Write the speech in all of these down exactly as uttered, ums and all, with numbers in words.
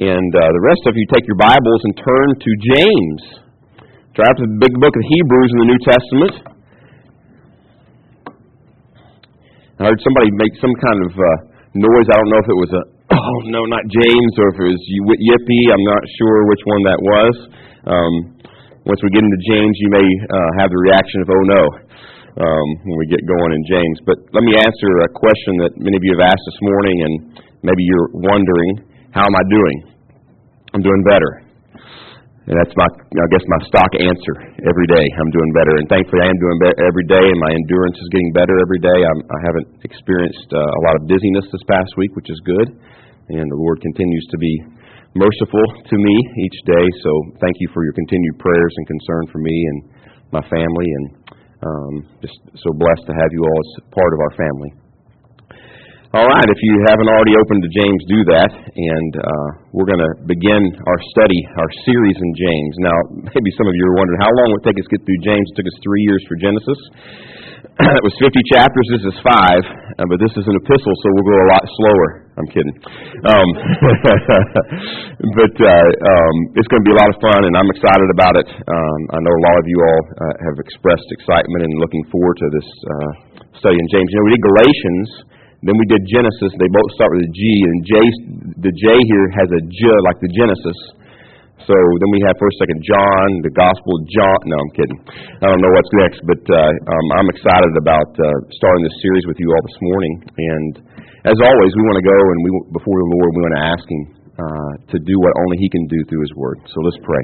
And uh, the rest of you take your Bibles and turn to James. Drive to the big book of Hebrews in the New Testament. I heard somebody make some kind of uh, noise. I don't know if it was a, oh, no, not James, or if it was yippee. I'm not sure which one that was. Um, once we get into James, you may uh, have the reaction of, oh, no, um, when we get going in James. But let me answer a question that many of you have asked this morning, and maybe you're wondering, how am I doing? I'm doing better. And that's my, I guess, my stock answer every day. I'm doing better. And thankfully, I am doing better every day, and my endurance is getting better every day. I'm, I haven't experienced uh, a lot of dizziness this past week, which is good. And the Lord continues to be merciful to me each day. So thank you for your continued prayers and concern for me and my family. And um, just so blessed to have you all as part of our family. All right, if you haven't already opened to James, do that, and uh, we're going to begin our study, our series in James. Now, maybe some of you are wondering, how long would it take us to get through James? It took us three years for Genesis. It was fifty chapters, this is five, uh, but this is an epistle, so we'll go a lot slower. I'm kidding. Um, but uh, um, it's going to be a lot of fun, and I'm excited about it. Um, I know a lot of you all uh, have expressed excitement and looking forward to this uh, study in James. You know, we did Galatians. Then we did Genesis. They both start with a G, and J, the J here has a J like the Genesis. So then we have first, second John, the Gospel of John. No, I'm kidding. I don't know what's next, but uh, um, I'm excited about uh, starting this series with you all this morning. And as always, we want to go and we before the Lord, we want to ask Him uh, to do what only He can do through His Word. So let's pray.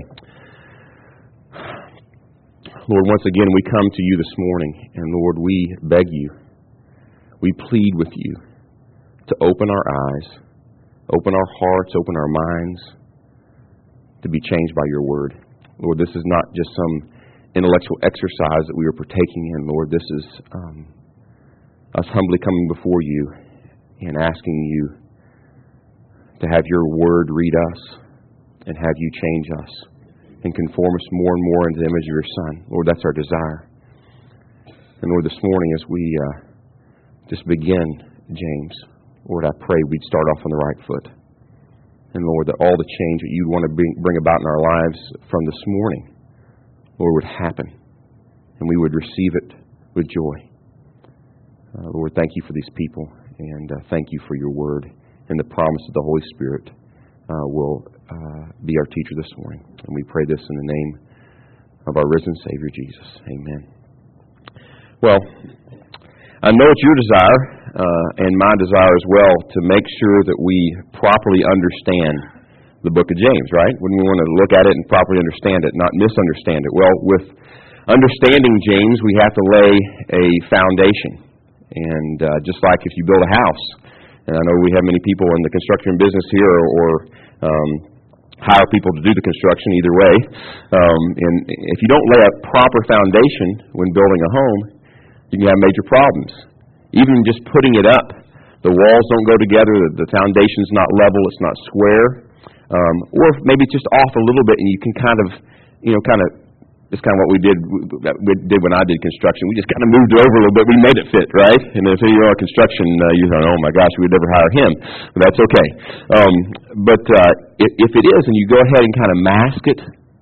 Lord, once again, we come to you this morning, and Lord, we beg you. We plead with you to open our eyes, open our hearts, open our minds to be changed by your word. Lord, this is not just some intellectual exercise that we are partaking in. Lord, this is um, us humbly coming before you and asking you to have your word read us and have you change us and conform us more and more into the image of your Son. Lord, that's our desire. And Lord, this morning as we uh, just begin, James, Lord, I pray we'd start off on the right foot. And Lord, that all the change that you'd want to bring, bring about in our lives from this morning, Lord, would happen. And we would receive it with joy. Uh, Lord, thank you for these people. And uh, thank you for your word and the promise of the Holy Spirit uh, will uh, be our teacher this morning. And we pray this in the name of our risen Savior, Jesus. Amen. Well, I know it's your desire, uh, and my desire as well, to make sure that we properly understand the book of James, right? When we want to look at it and properly understand it, not misunderstand it. Well, with understanding James, we have to lay a foundation. And uh, just like if you build a house, and I know we have many people in the construction business here, or, or um, hire people to do the construction, either way. Um, and if you don't lay a proper foundation when building a home, you can have major problems. Even just putting it up, the walls don't go together, the, the foundation's not level, it's not square, um, or maybe it's just off a little bit, and you can kind of, you know, kind of, it's kind of what we did we did when I did construction. We just kind of moved it over a little bit. We made it fit, right? And if you're on construction, uh, you thought, oh my gosh, we'd never hire him. But that's okay. Um, but uh, if, if it is, and you go ahead and kind of mask it,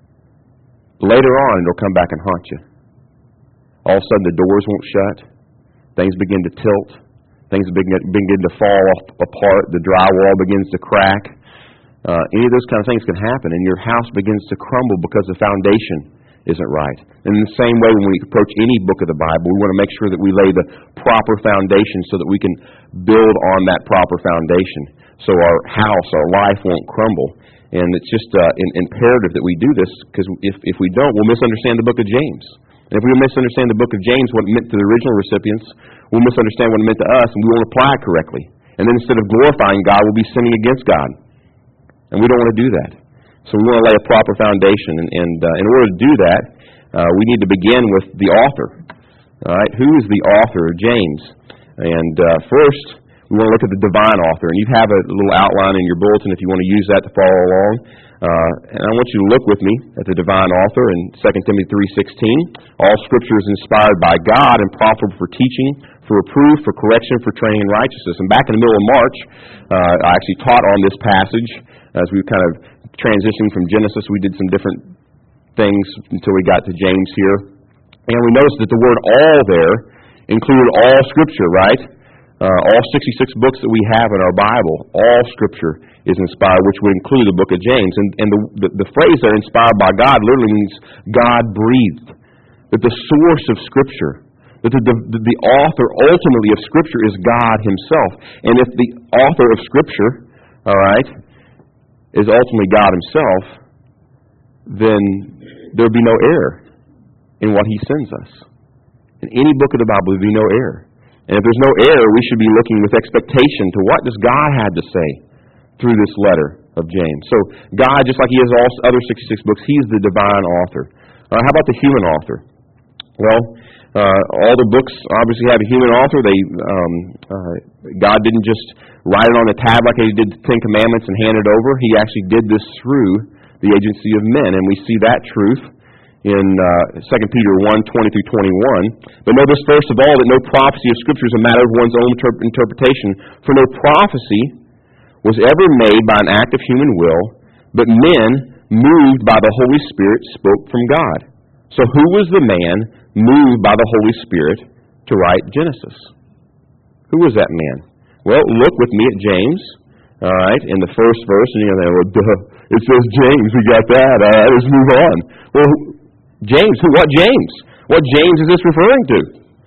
later on it'll come back and haunt you. All of a sudden the doors won't shut. Things begin to tilt. Things begin, begin to fall off, apart. The drywall begins to crack. Uh, any of those kind of things can happen, and your house begins to crumble because the foundation isn't right. And in the same way, when we approach any book of the Bible, we want to make sure that we lay the proper foundation so that we can build on that proper foundation, so our house, our life won't crumble. And it's just uh, in, imperative that we do this, because if, if we don't, we'll misunderstand the book of James. And if we misunderstand the book of James, what it meant to the original recipients, we'll misunderstand what it meant to us, and we won't apply it correctly. And then instead of glorifying God, we'll be sinning against God. And we don't want to do that. So we want to lay a proper foundation. And, and uh, in order to do that, uh, we need to begin with the author. All right, who is the author of James? And uh, first, we we want to look at the divine author. And you have a little outline in your bulletin if you want to use that to follow along. Uh, and I want you to look with me at the divine author in Second Timothy three sixteen. All Scripture is inspired by God and profitable for teaching, for reproof, for correction, for training in righteousness. And back in the middle of March, uh, I actually taught on this passage as we kind of transitioned from Genesis. We did some different things until we got to James here. And we noticed that the word all there included all Scripture, right? Uh, all sixty-six books that we have in our Bible, all Scripture is inspired, which would include the book of James. And, and the, the, the phrase there, inspired by God, literally means God breathed. That the source of Scripture, that the, the, the author ultimately of Scripture is God Himself. And if the author of Scripture, all right, is ultimately God Himself, then there would be no error in what He sends us. In any book of the Bible, there would be no error. And if there's no error, we should be looking with expectation to what does God have to say through this letter of James. So God, just like He has all other sixty-six books, He's the divine author. Uh, how about the human author? Well, uh, all the books obviously have a human author. They um, uh, God didn't just write it on a tab like He did the Ten Commandments and hand it over. He actually did this through the agency of men, and we see that truth in uh, Second Peter one twenty through twenty-one. But notice first of all that no prophecy of Scripture is a matter of one's own inter- interpretation. For no prophecy was ever made by an act of human will, but men, moved by the Holy Spirit, spoke from God. So who was the man moved by the Holy Spirit to write Genesis? Who was that man? Well, look with me at James, all right, in the first verse, and you're going, well, duh, it says James, we got that, all right, let's move on. Well, James, who? What James? What James is this referring to?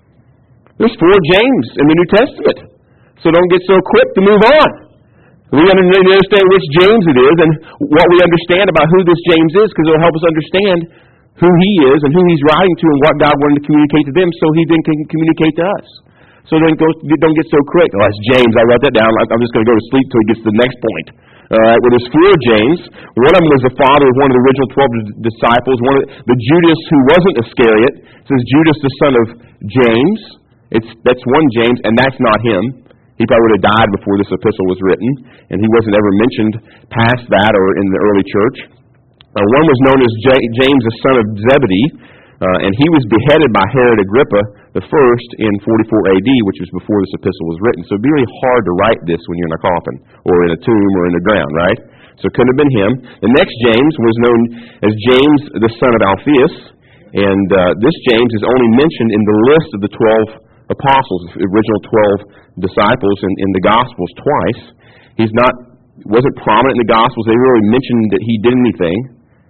There's four James in the New Testament. So don't get so quick to move on. We understand which James it is and what we understand about who this James is, because it'll help us understand who he is and who he's writing to and what God wanted to communicate to them so he then can communicate to us. So don't, go, don't get so quick. Oh, that's James. I wrote that down. I'm just going to go to sleep till he gets to the next point. All right, well, there's four James. One of them was the father of one of the original twelve disciples. One of the, the Judas who wasn't Iscariot. It says Judas, the son of James. It's that's one James, and that's not him. He probably would have died before this epistle was written, and he wasn't ever mentioned past that or in the early church. Uh, one was known as J- James, the son of Zebedee, uh, and he was beheaded by Herod Agrippa the first in forty-four A D, which was before this epistle was written. So it'd be really hard to write this when you're in a coffin or in a tomb or in the ground, right? So it couldn't have been him. The next James was known as James, the son of Alphaeus, and uh, this James is only mentioned in the list of the twelve apostles, the original twelve disciples in, in the Gospels twice. He's not wasn't prominent in the Gospels. They really mentioned that he did anything.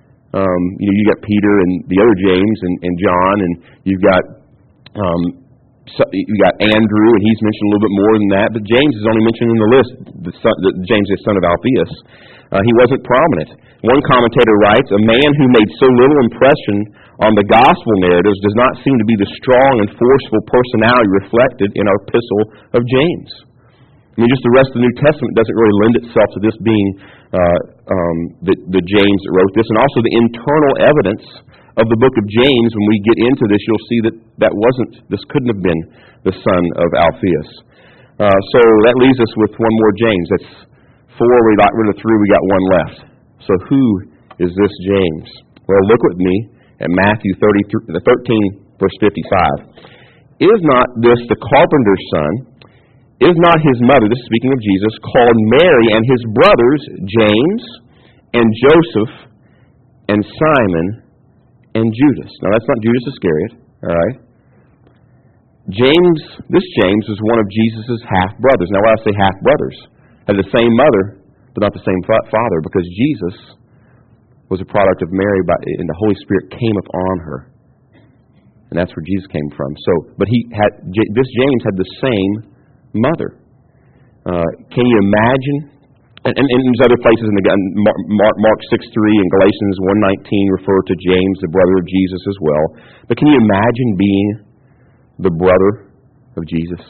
Um, you know, you got Peter and the other James and, and John, and you've got um, so, you got Andrew, and he's mentioned a little bit more than that. But James is only mentioned in the list. The son, the, James, the son of Alphaeus. Uh, he wasn't prominent. One commentator writes, "A man who made so little impression on the gospel narratives does not seem to be the strong and forceful personality reflected in our epistle of James." I mean, just the rest of the New Testament doesn't really lend itself to this being uh, um, the, the James that wrote this. And also the internal evidence of the book of James, when we get into this, you'll see that that wasn't, this couldn't have been the son of Alphaeus. Uh, so that leaves us with one more James. That's four, we got rid of three, we got one left. So who is this James? Well, look with me at Matthew thirteen, verse fifty-five. "Is not this the carpenter's son? Is not his mother," this is speaking of Jesus, "called Mary, and his brothers James and Joseph and Simon and Judas?" Now that's not Judas Iscariot, all right? James, this James was one of Jesus' half-brothers. Now why do I say half-brothers? Had the same mother, but not the same father, because Jesus was a product of Mary, by, and the Holy Spirit came upon her. And that's where Jesus came from. So, but he had this James had the same mother. Uh, can you imagine? And, and, and there's other places in the Mark, Mark six three and Galatians one nineteen refer to James, the brother of Jesus, as well. But can you imagine being the brother of Jesus?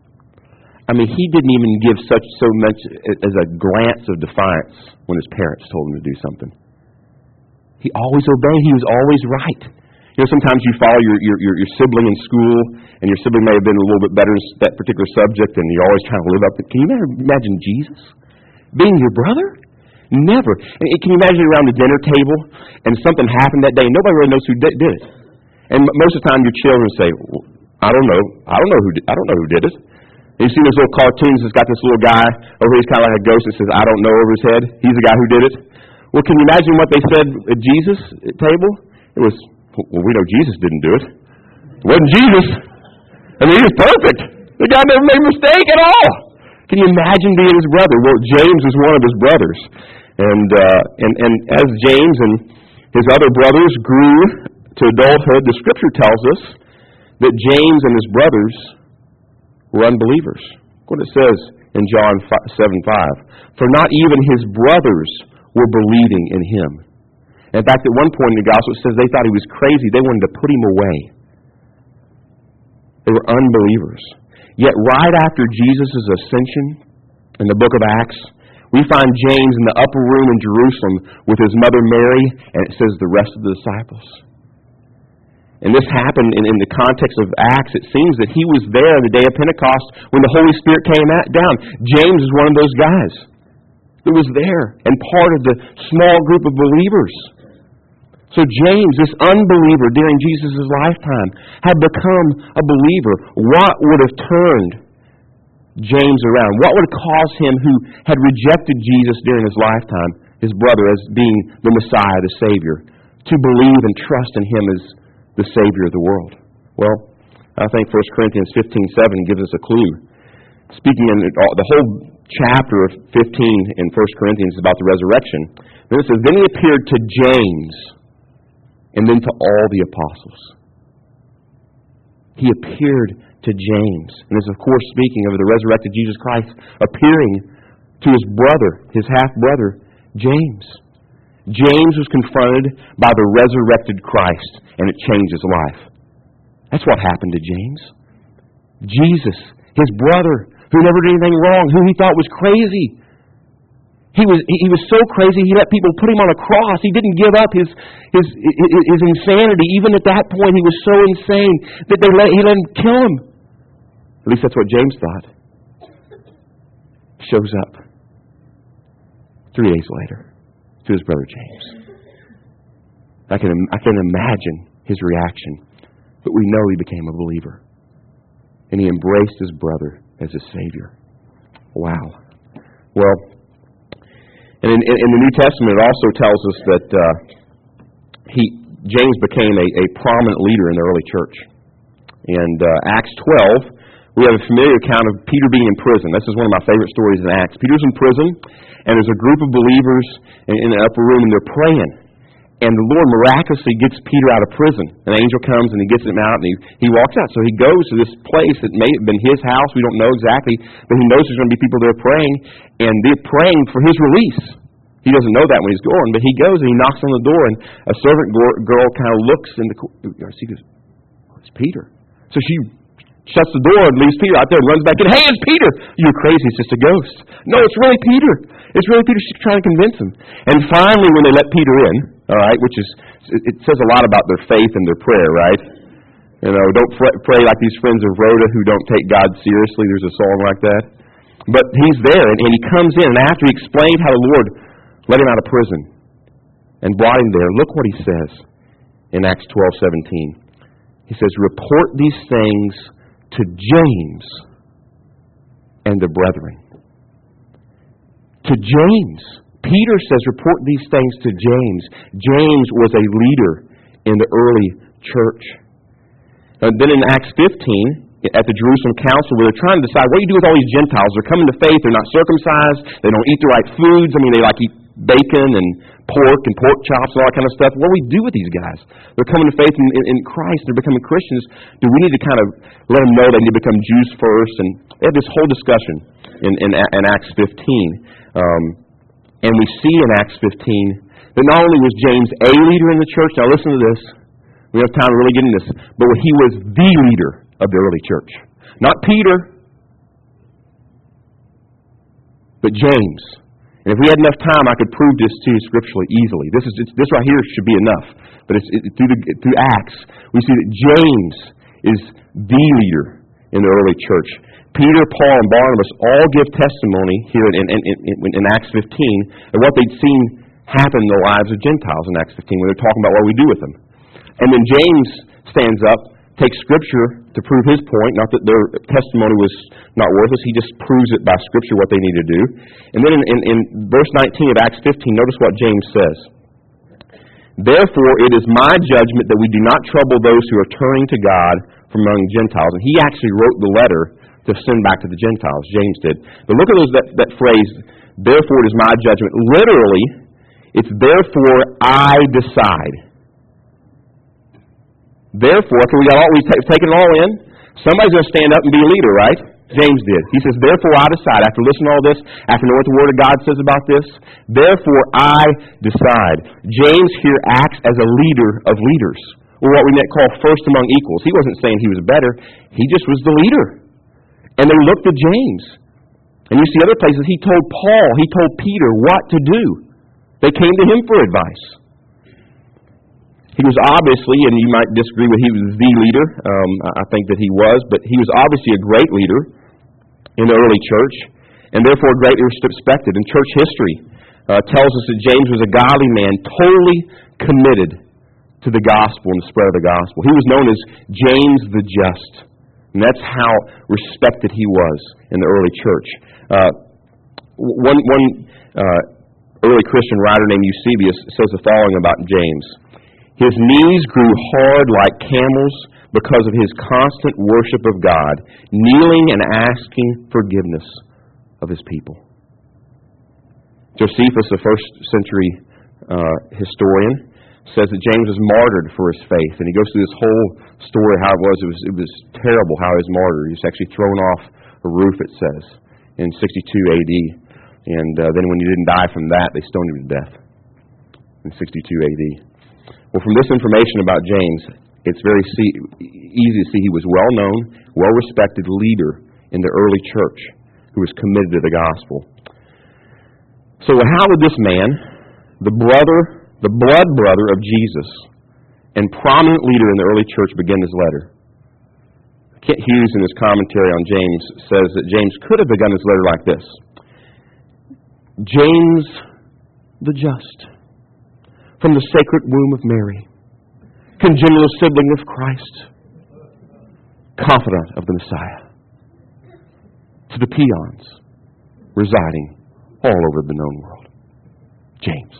I mean, he didn't even give such so much as a glance of defiance when his parents told him to do something. He always obeyed. He was always right. You know, sometimes you follow your, your, your, your sibling in school, and your sibling may have been a little bit better in that particular subject, and you're always trying to live up to it. Can you imagine Jesus being your brother? Never. And can you imagine around the dinner table, and something happened that day, and nobody really knows who did, did it? And most of the time, your children say, well, "I don't know. I don't know who. Did, I don't know who did it." And you see those little cartoons that's got this little guy over here, he's kind of like a ghost that says, "I don't know," over his head. He's the guy who did it. Well, can you imagine what they said at Jesus' table? It was, well, we know Jesus didn't do it. It wasn't Jesus. I mean, he was perfect. The guy never made a mistake at all. Can you imagine being his brother? Well, James was one of his brothers. And, uh, and, and as James and his other brothers grew to adulthood, the Scripture tells us that James and his brothers were unbelievers. Look what it says in John seven five. For not even his brothers were believing in him. In fact, at one point in the gospel, it says they thought he was crazy. They wanted to put him away. They were unbelievers. Yet right after Jesus' ascension in the book of Acts, we find James in the upper room in Jerusalem with his mother Mary, and it says the rest of the disciples. And this happened in, in the context of Acts. It seems that he was there on the day of Pentecost when the Holy Spirit came at, down. James is one of those guys that was there and part of the small group of believers. So James, this unbeliever during Jesus' lifetime, had become a believer. What would have turned James around? What would have caused him, who had rejected Jesus during his lifetime, his brother, as being the Messiah, the Savior, to believe and trust in him as the Savior of the world? Well, I think First Corinthians fifteen seven gives us a clue. Speaking in the whole chapter of fifteen in First Corinthians about the resurrection, then it says, then he appeared to James, and then to all the apostles. He appeared to James. And this is, of course, speaking of the resurrected Jesus Christ appearing to his brother, his half-brother, James. James was confronted by the resurrected Christ, and it changed his life. That's what happened to James. Jesus, his brother, who never did anything wrong, who he thought was crazy. He was he was so crazy, he let people put him on a cross. He didn't give up his his his insanity. Even at that point, he was so insane that they let he let him kill him. At least that's what James thought. Shows up three days later to his brother James. I can I can imagine his reaction, but we know he became a believer, and he embraced his brother as his Savior. Wow. Well. And in, in the New Testament, it also tells us that uh, he James became a, a prominent leader in the early church. And uh, Acts twelve, we have a familiar account of Peter being in prison. This is one of my favorite stories in Acts. Peter's in prison, and there's a group of believers in, in the upper room, and they're praying. And the Lord miraculously gets Peter out of prison. An angel comes and he gets him out, and he, he walks out. So he goes to this place that may have been his house. We don't know exactly, but he knows there's going to be people there praying, and they're praying for his release. He doesn't know that when he's going, but he goes and he knocks on the door, and a servant girl kind of looks in the corner. She goes, oh, it's Peter. So she shuts the door and leaves Peter out there and runs back in. Hey, it's Peter! You're crazy, it's just a ghost. No, it's really Peter. It's really Peter. She's trying to convince him. And finally, when they let Peter in, all right, which is, it says a lot about their faith and their prayer, right? You know, don't pray like these friends of Rhoda who don't take God seriously. There's a song like that. But he's there, and, and he comes in, and after he explained how the Lord let him out of prison and brought him there, look what he says in Acts twelve seventeen. He says, report these things to James and the brethren. To James. Peter says, report these things to James. James was a leader in the early church. And then in Acts fifteen, at the Jerusalem Council, where they're trying to decide, what do you do with all these Gentiles? They're coming to faith, they're not circumcised, they don't eat the right foods. I mean, they like eat bacon and pork and pork chops and all that kind of stuff. What do we do with these guys? They're coming to faith in, in, in Christ, they're becoming Christians. Do we need to kind of let them know they need to become Jews first? And they have this whole discussion in, in, in Acts fifteen. Um, And we see in Acts fifteen that not only was James a leader in the church, now listen to this, we don't have time to really get into this, but he was the leader of the early church. Not Peter, but James. And if we had enough time, I could prove this to you scripturally easily. This is this right here should be enough. But it's, it, through, the, through Acts, we see that James is the leader in the early church. Peter, Paul, and Barnabas all give testimony here in, in, in, in Acts fifteen of what they'd seen happen in the lives of Gentiles in Acts fifteen, when they're talking about what we do with them. And then James stands up, takes Scripture to prove his point, not that their testimony was not worthless, he just proves it by Scripture what they need to do. And then in, in, in verse nineteen of Acts fifteen, notice what James says. Therefore it is my judgment that we do not trouble those who are turning to God from among Gentiles. And he actually wrote the letter to send back to the Gentiles, James did. But look at those, that, that phrase, therefore it is my judgment. Literally, it's therefore I decide. Therefore, can we got all, we've taken it all in? Somebody's going to stand up and be a leader, right? James did. He says, therefore I decide. After listening to all this, after knowing what the Word of God says about this, therefore I decide. James here acts as a leader of leaders, or what we might call first among equals. He wasn't saying he was better. He just was the leader. And they looked to James. And you see other places, he told Paul, he told Peter what to do. They came to him for advice. He was obviously, and you might disagree with he was the leader, um, I think that he was, but he was obviously a great leader in the early church, and therefore greatly respected. And church history uh, tells us that James was a godly man, totally committed to the gospel and the spread of the gospel. He was known as James the Just, and that's how respected he was in the early church. Uh, one one uh, early Christian writer named Eusebius says the following about James. His knees grew hard like camels because of his constant worship of God, kneeling and asking forgiveness of his people. Josephus, the first century uh, historian, says that James was martyred for his faith. And he goes through this whole story how it was. It was, it was terrible how he was martyred. He was actually thrown off a roof, it says, in sixty-two A D. And uh, then when he didn't die from that, they stoned him to death in sixty-two A D. Well, from this information about James, it's very see, easy to see he was well-known, well-respected leader in the early church who was committed to the gospel. So how did this man, the brother, the blood brother of Jesus, and prominent leader in the early church, begin his letter? Kent Hughes, in his commentary on James, says that James could have begun his letter like this. James the Just, from the sacred womb of Mary, congenial sibling of Christ, confidant of the Messiah, to the peons residing all over the known world. James.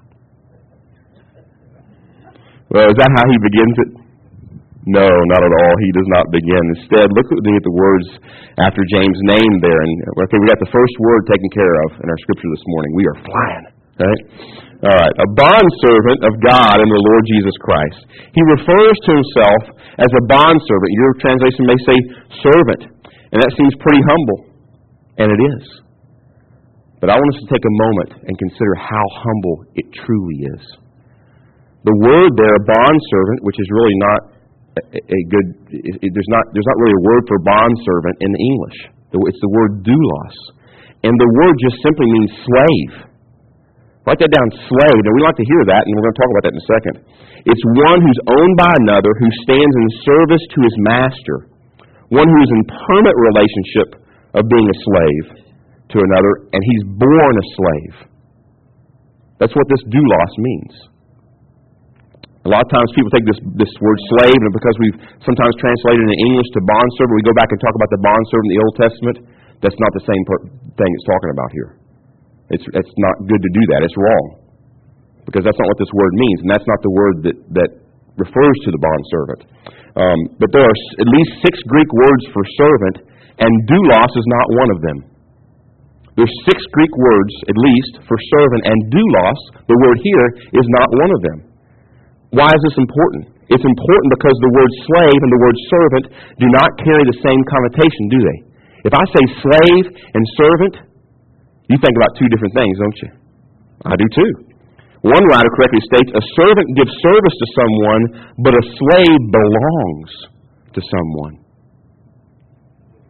Well, is that how he begins it? No, not at all. He does not begin. Instead, look at the words after James' name there. And okay, we got the first word taken care of in our scripture this morning. We are flying. Right? All right. A bondservant of God and the Lord Jesus Christ. He refers to himself as a bondservant. Your translation may say servant. And that seems pretty humble. And it is. But I want us to take a moment and consider how humble it truly is. The word there, bondservant, which is really not a, a good, it, it, there's not there's not really a word for bondservant in the English. It's the word doulos. And the word just simply means slave. Write that down, slave. Now, we like to hear that, and we're going to talk about that in a second. It's one who's owned by another, who stands in service to his master. One who is in permanent relationship of being a slave to another, and he's born a slave. That's what this doulos means. A lot of times people take this, this word slave, and because we've sometimes translated it in English to bondservant, we go back and talk about the bondservant in the Old Testament. That's not the same per- thing it's talking about here. It's, it's not good to do that. It's wrong. Because that's not what this word means, and that's not the word that, that refers to the bondservant. Um, but there are at least six Greek words for servant, and doulos is not one of them. There's six Greek words, at least, for servant, and doulos, the word here, is not one of them. Why is this important? It's important because the word slave and the word servant do not carry the same connotation, do they? If I say slave and servant, you think about two different things, don't you? I do too. One writer correctly states, a servant gives service to someone, but a slave belongs to someone.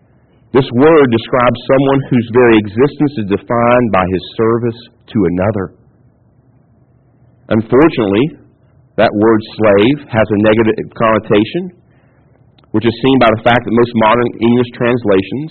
This word describes someone whose very existence is defined by his service to another. Unfortunately, that word slave has a negative connotation, which is seen by the fact that most modern English translations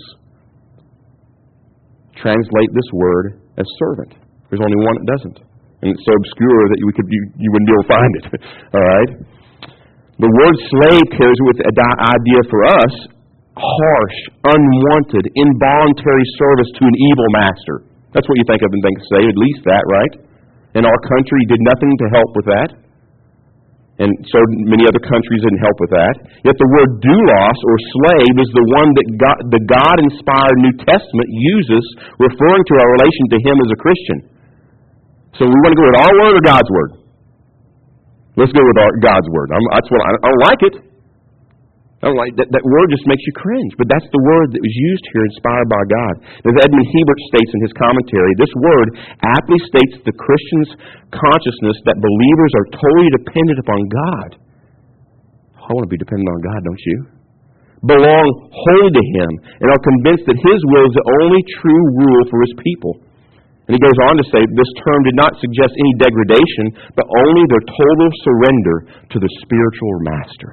translate this word as servant. There's only one that doesn't. And it's so obscure that you, could, you, you wouldn't be able to find it. All right? The word slave carries with it an idea for us, harsh, unwanted, involuntary service to an evil master. That's what you think of and think slave, at least that, right? In our country, did nothing to help with that. And so many other countries didn't help with that. Yet the word doulos, or slave, is the one that God, the God-inspired New Testament uses, referring to our relation to Him as a Christian. So we want to go with our word or God's word? Let's go with our, God's word. I'm, that's what I, I don't like it. I don't like that. That word just makes you cringe. But that's the word that was used here, inspired by God. As Edmund Hebert states in his commentary, this word aptly states the Christian's consciousness that believers are totally dependent upon God. I want to be dependent on God, don't you? Belong wholly to Him and are convinced that His will is the only true rule for His people. And he goes on to say this term did not suggest any degradation, but only their total surrender to the spiritual master.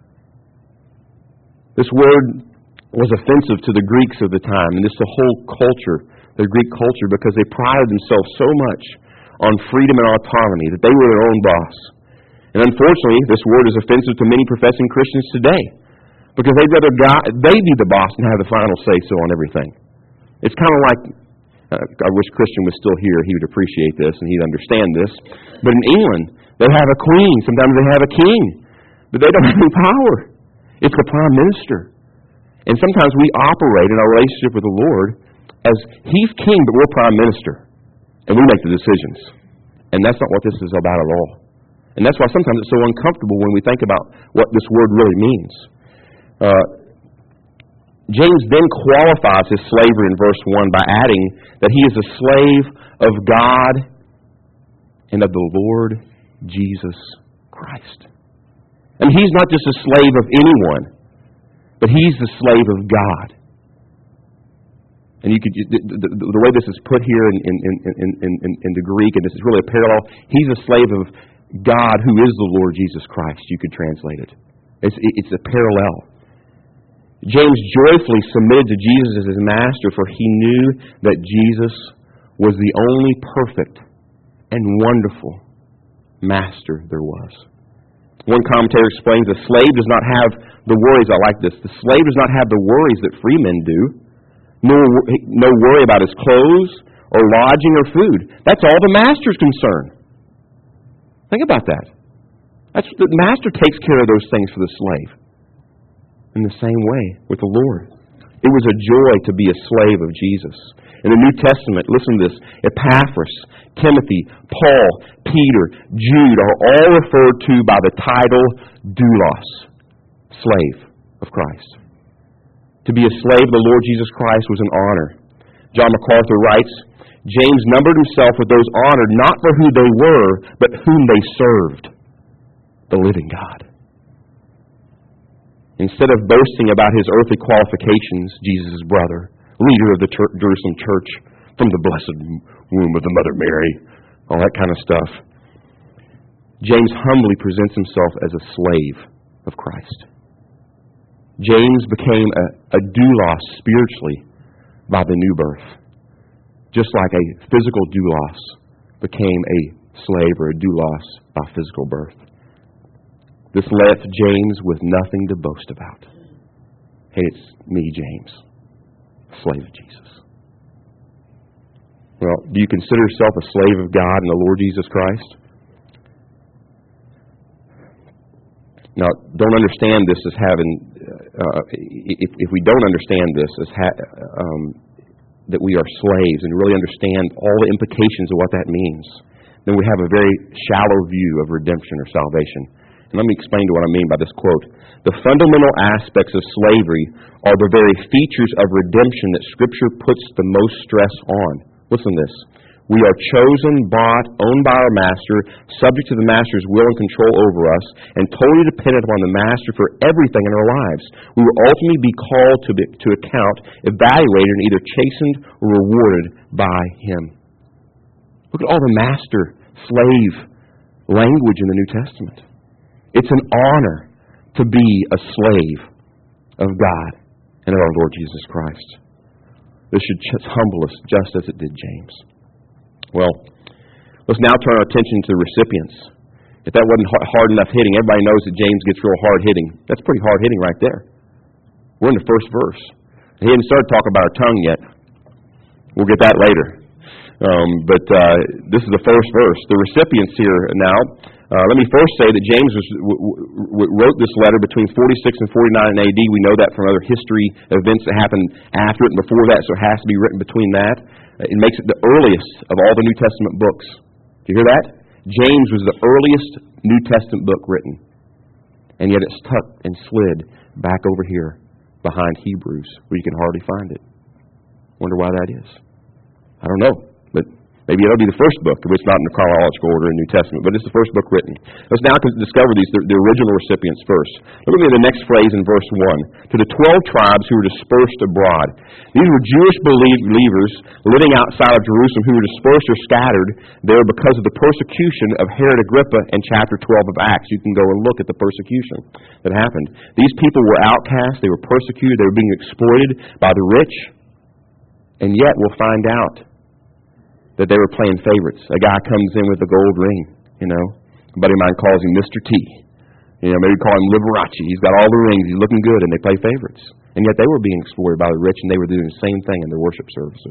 This word was offensive to the Greeks of the time, and this the whole culture, the Greek culture, because they prided themselves so much on freedom and autonomy that they were their own boss. And unfortunately, this word is offensive to many professing Christians today, because they'd rather God, they be the boss and have the final say-so on everything. It's kind of like, uh, I wish Christian was still here. He would appreciate this and he'd understand this. But in England, they have a queen. Sometimes they have a king. But they don't have any power. It's the prime minister. And sometimes we operate in our relationship with the Lord as He's king, but we're prime minister. And we make the decisions. And that's not what this is about at all. And that's why sometimes it's so uncomfortable when we think about what this word really means. Uh, James then qualifies his slavery in verse one by adding that he is a slave of God and of the Lord Jesus Christ. And he's not just a slave of anyone, but he's the slave of God. And you could the, the, the way this is put here in, in, in, in, in, in the Greek, and this is really a parallel, he's a slave of God who is the Lord Jesus Christ. You could translate it. It's, it's a parallel. James joyfully submitted to Jesus as his master, for he knew that Jesus was the only perfect and wonderful master there was. One commentator explains the slave does not have the worries. I like this. The slave does not have the worries that free men do. No, no worry about his clothes or lodging or food. That's all the master's concern. Think about that. That's, the master takes care of those things for the slave. In the same way with the Lord. It was a joy to be a slave of Jesus. In the New Testament, listen to this, Epaphras, Timothy, Paul, Peter, Jude are all referred to by the title doulos, slave of Christ. To be a slave of the Lord Jesus Christ was an honor. John MacArthur writes, James numbered himself with those honored not for who they were, but whom they served, the living God. Instead of boasting about his earthly qualifications, Jesus' brother, leader of the ter- Jerusalem church, from the blessed womb of the Mother Mary, all that kind of stuff, James humbly presents himself as a slave of Christ. James became a, a doulos spiritually by the new birth, just like a physical doulos became a slave or a doulos by physical birth. This left James with nothing to boast about. Hey, it's me, James, slave of Jesus. Well, do you consider yourself a slave of God and the Lord Jesus Christ? Now, don't understand this as having, uh, if, if we don't understand this as ha- um, that we are slaves and really understand all the implications of what that means, then we have a very shallow view of redemption or salvation. And let me explain to what I mean by this quote. The fundamental aspects of slavery are the very features of redemption that Scripture puts the most stress on. Listen to this. We are chosen, bought, owned by our Master, subject to the Master's will and control over us, and totally dependent upon the Master for everything in our lives. We will ultimately be called to, be, to account, evaluated, and either chastened or rewarded by Him. Look at all the master-slave language in the New Testament. It's an honor to be a slave of God and of our Lord Jesus Christ. This should humble us just as it did James. Well, let's now turn our attention to the recipients. If that wasn't hard enough hitting, everybody knows that James gets real hard hitting. That's pretty hard hitting right there. We're in the first verse. He hadn't started talking about our tongue yet. We'll get that later. Um, but uh, this is the first verse. The recipients here now. Uh, let me first say that James was, w- w- wrote this letter between forty-six and forty-nine in A D. We know that from other history events that happened after it and before that, so it has to be written between that. It makes it the earliest of all the New Testament books. Do you hear that? James was the earliest New Testament book written. And yet it's tucked and slid back over here behind Hebrews, where you can hardly find it. Wonder why that is. I don't know, but maybe it'll be the first book, if it's not in the chronological order in the New Testament, but it's the first book written. Let's now discover these, the, the original recipients first. Look at me at the next phrase in verse one. To the twelve tribes who were dispersed abroad. These were Jewish believers living outside of Jerusalem who were dispersed or scattered there because of the persecution of Herod Agrippa in chapter twelve of Acts. You can go and look at the persecution that happened. These people were outcast, they were persecuted, they were being exploited by the rich, and yet we'll find out that they were playing favorites. A guy comes in with a gold ring, you know. A buddy of mine calls him Mister T. You know, maybe call him Liberace. He's got all the rings, he's looking good, and they play favorites. And yet they were being exploited by the rich, and they were doing the same thing in their worship services.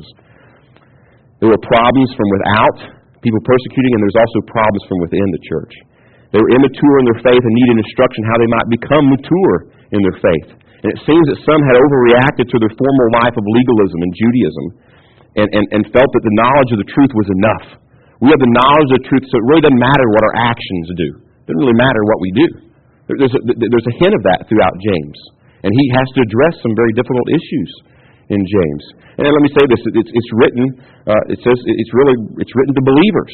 There were problems from without, people persecuting, and there's also problems from within the church. They were immature in their faith and needed instruction how they might become mature in their faith. And it seems that some had overreacted to their former life of legalism and Judaism, And, and, and felt that the knowledge of the truth was enough. We have the knowledge of the truth, so it really doesn't matter what our actions do. It doesn't really matter what we do. There's a, there's a hint of that throughout James. And he has to address some very difficult issues in James. And then let me say this, it's, it's written, uh, it says it's really, it's written to believers.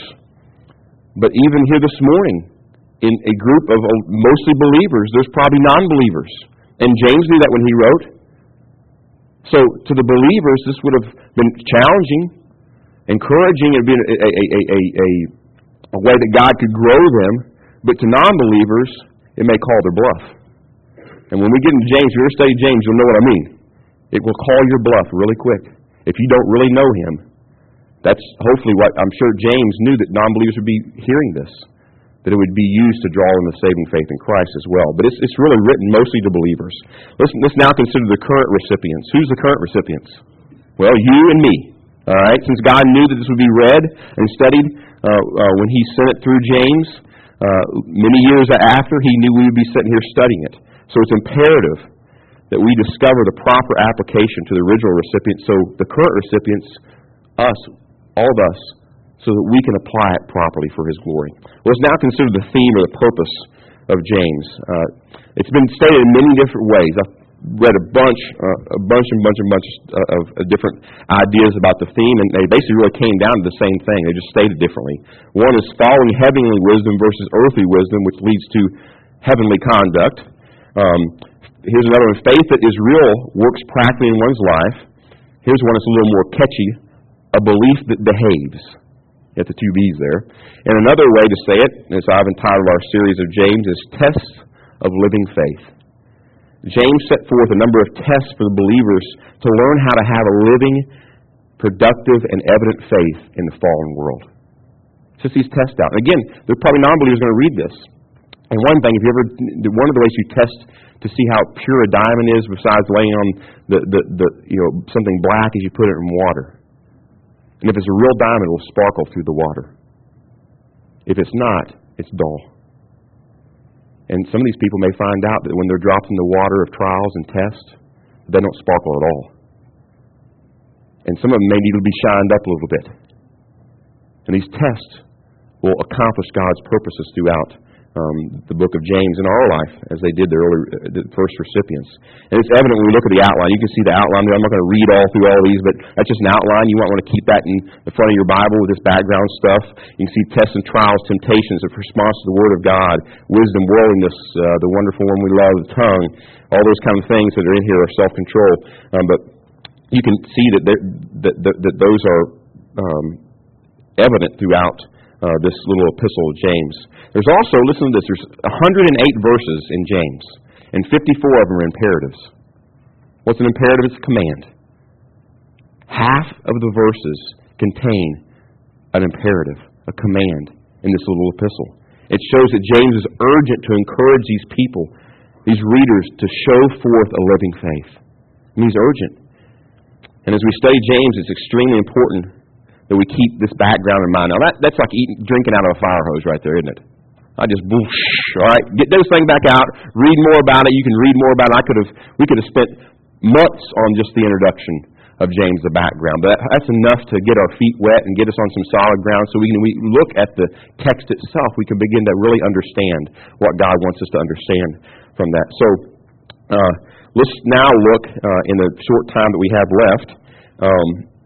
But even here this morning, in a group of mostly believers, there's probably non-believers. And James knew that when he wrote. So, to the believers, this would have been challenging, encouraging, it would be a, a, a, a, a, a way that God could grow them. But to non-believers, it may call their bluff. And when we get into James, if you ever study James, you'll know what I mean. It will call your bluff really quick. If you don't really know him, that's hopefully what, I'm sure James knew that non-believers would be hearing this, that it would be used to draw them to saving faith in Christ as well. But it's it's really written mostly to believers. Let's, let's now consider the current recipients. Who's the current recipients? Well, you and me. All right. Since God knew that this would be read and studied uh, uh, when He sent it through James, uh, many years after, He knew we would be sitting here studying it. So it's imperative that we discover the proper application to the original recipients. So the current recipients, us, all of us, so that we can apply it properly for His glory. Well, let's now consider the theme or the purpose of James. Uh, it's been stated in many different ways. I've read a bunch, uh, a bunch and bunch and bunch of, of different ideas about the theme, and they basically really came down to the same thing. They just stated differently. One is following heavenly wisdom versus earthly wisdom, which leads to heavenly conduct. Um, here's another one. Faith that is real works practically in one's life. Here's one that's a little more catchy. A belief that behaves. Get the two B's there. And another way to say it, as I've entitled our series of James, is Tests of Living Faith. James set forth a number of tests for the believers to learn how to have a living, productive, and evident faith in the fallen world. Just these tests out. And again, there are probably non-believers going to read this. And one thing, if you ever, one of the ways you test to see how pure a diamond is, besides laying on the, the, the you know something black, is you put it in water. And if it's a real diamond, it will sparkle through the water. If it's not, it's dull. And some of these people may find out that when they're dropped in the water of trials and tests, they don't sparkle at all. And some of them may need to be shined up a little bit. And these tests will accomplish God's purposes throughout um, the book of James in our life, as they did the early, the first recipients. And it's evident when we look at the outline. You can see the outline there. I'm not going to read all through all these, but that's just an outline. You might want to keep that in the front of your Bible with this background stuff. You can see tests and trials, temptations, the response to the Word of God, wisdom, worldliness, uh, the wonderful one we love, the tongue, all those kind of things that are in here are self-control. Um, but you can see that, that, that, that those are um, evident throughout Uh, this little epistle of James. There's also, listen to this, there's one hundred eight verses in James, and fifty-four of them are imperatives. What's an imperative? It's a command. Half of the verses contain an imperative, a command, in this little epistle. It shows that James is urgent to encourage these people, these readers, to show forth a living faith. I mean, he's urgent. And as we study James, it's extremely important that we keep this background in mind. Now, that, that's like eating, drinking out of a fire hose right there, isn't it? I just, whoosh, all right, get those things back out, read more about it. You can read more about it. I could have, we could have spent months on just the introduction of James, the background. But that's enough to get our feet wet and get us on some solid ground so we can we look at the text itself. We can begin to really understand what God wants us to understand from that. So uh, let's now look uh, in the short time that we have left. Um,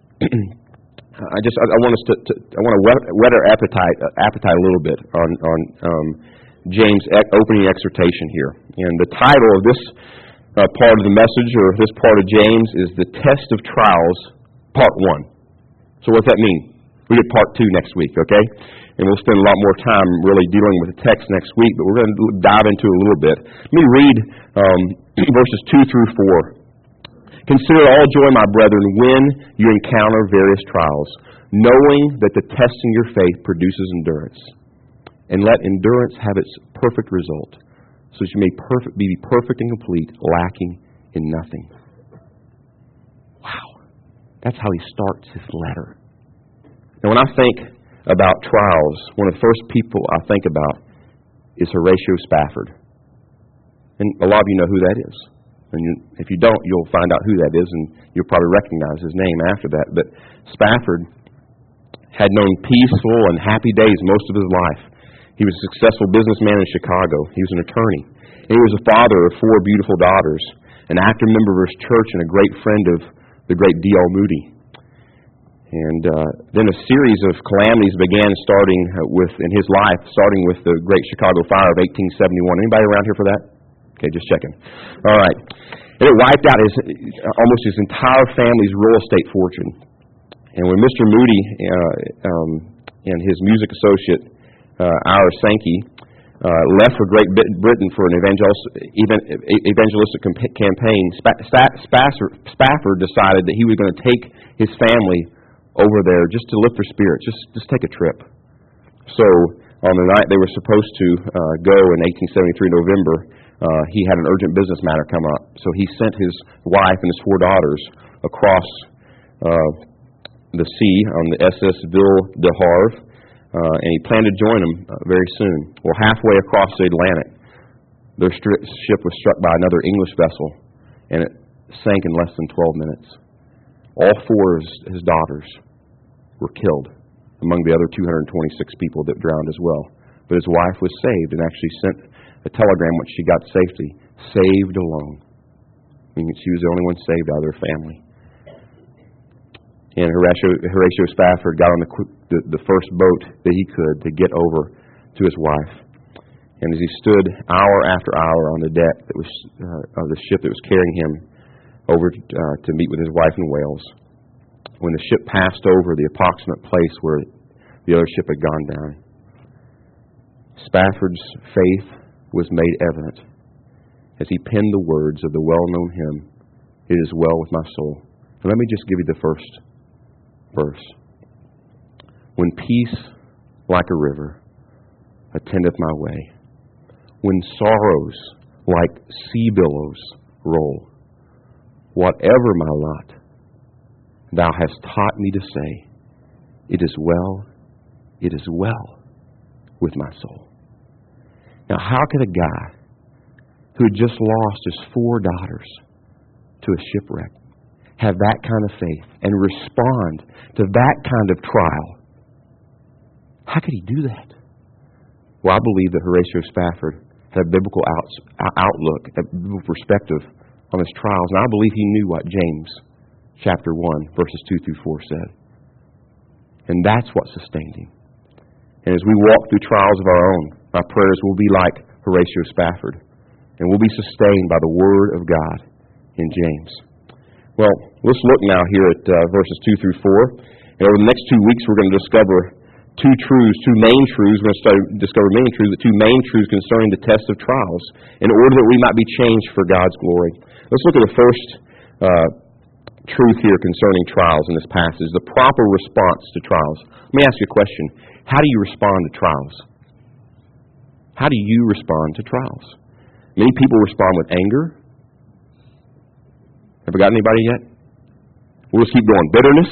I just I, I want us to, to I want to whet, whet our appetite uh, appetite a little bit on on um, James' ec- opening exhortation here. And the title of this uh, part of the message, or this part of James, is the Test of Trials, Part One. So what does that mean? We get Part Two next week, okay? And we'll spend a lot more time really dealing with the text next week. But we're going to dive into it a little bit. Let me read um, verses two through four. Consider it all joy, my brethren, when you encounter various trials, knowing that the testing your faith produces endurance. And let endurance have its perfect result, so that you may perfect, be perfect and complete, lacking in nothing. Wow. That's how he starts his letter. Now, when I think about trials, one of the first people I think about is Horatio Spafford. And a lot of you know who that is. And you, if you don't, you'll find out who that is, and you'll probably recognize his name after that. But Spafford had known peaceful and happy days most of his life. He was a successful businessman in Chicago. He was an attorney. And he was a father of four beautiful daughters, an active member of his church, and a great friend of the great D L Moody. And uh, then a series of calamities began starting with in his life, starting with the Great Chicago Fire of eighteen seventy-one. Anybody around here for that? Okay, just checking. All right. And it wiped out his almost his entire family's real estate fortune. And when Mister Moody uh, um, and his music associate, uh, Ira Sankey, uh, left for Great Britain for an evangelistic, evangelistic campaign, Spafford decided that he was going to take his family over there just to lift their spirits, just, just take a trip. So on the night they were supposed to uh, go in eighteen seventy-three, November, Uh, he had an urgent business matter come up. So he sent his wife and his four daughters across uh, the sea on the S S Ville de Havre, uh, and he planned to join them uh, very soon. Well, halfway across the Atlantic, their stri- ship was struck by another English vessel, and it sank in less than twelve minutes. All four of his, his daughters were killed, among the other two hundred twenty-six people that drowned as well. But his wife was saved and actually sent a telegram when she got to safety, saved alone. I mean, she was the only one saved out of their family. And Horatio, Horatio Spafford got on the, the the first boat that he could to get over to his wife. And as he stood hour after hour on the deck that was uh, of the ship that was carrying him over uh, to meet with his wife in Wales, when the ship passed over the approximate place where the other ship had gone down, Spafford's faith was made evident as he penned the words of the well-known hymn, "It is well with my soul." And let me just give you the first verse. When peace like a river attendeth my way, when sorrows like sea billows roll, whatever my lot, thou hast taught me to say, it is well, it is well with my soul. Now, how could a guy who had just lost his four daughters to a shipwreck have that kind of faith and respond to that kind of trial? How could he do that? Well, I believe that Horatio Spafford had a biblical out, outlook, a biblical perspective on his trials, and I believe he knew what James chapter one, verses two through four said. And that's what sustained him. And as we walk through trials of our own, my prayers will be like Horatio Spafford, and we'll be sustained by the Word of God in James. Well, let's look now here at uh, verses two through four. And over the next two weeks, we're going to discover two truths, two main truths. We're going to study, discover main truths, the two main truths concerning the test of trials, in order that we might be changed for God's glory. Let's look at the first uh, truth here concerning trials in this passage, the proper response to trials. Let me ask you a question. How do you respond to trials? How do you respond to trials? Many people respond with anger. Have we got anybody yet? We'll just keep going. Bitterness,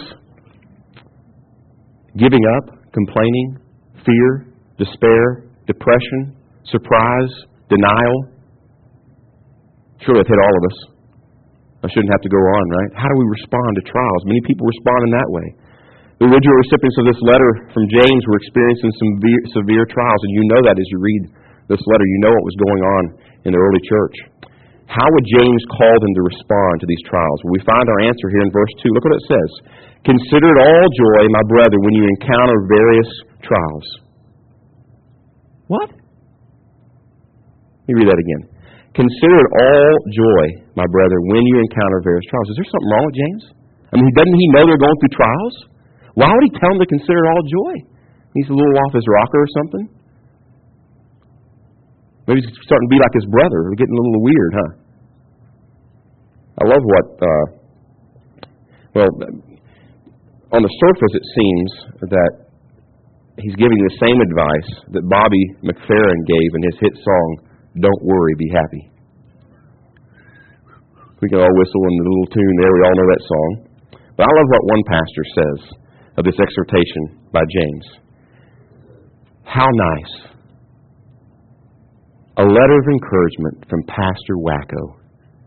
giving up, complaining, fear, despair, depression, surprise, denial. Surely it's hit all of us. I shouldn't have to go on, right? How do we respond to trials? Many people respond in that way. The original recipients of this letter from James were experiencing some severe, severe trials, and you know that as you read this letter. You know what was going on in the early church. How would James call them to respond to these trials? Well, we find our answer here in verse two. Look what it says. Consider it all joy, my brethren, when you encounter various trials. What? Let me read that again. Consider it all joy, my brethren, when you encounter various trials. Is there something wrong with James? I mean, doesn't he know they're going through trials? Why would he tell them to consider it all joy? He's a little off his rocker or something? Maybe he's starting to be like his brother. We're getting a little weird, huh? I love what, uh, well, on the surface it seems that he's giving the same advice that Bobby McFerrin gave in his hit song, Don't Worry, Be Happy. We can all whistle in the little tune there. We all know that song. But I love what one pastor says of this exhortation by James. How nice. A letter of encouragement from Pastor Wacko.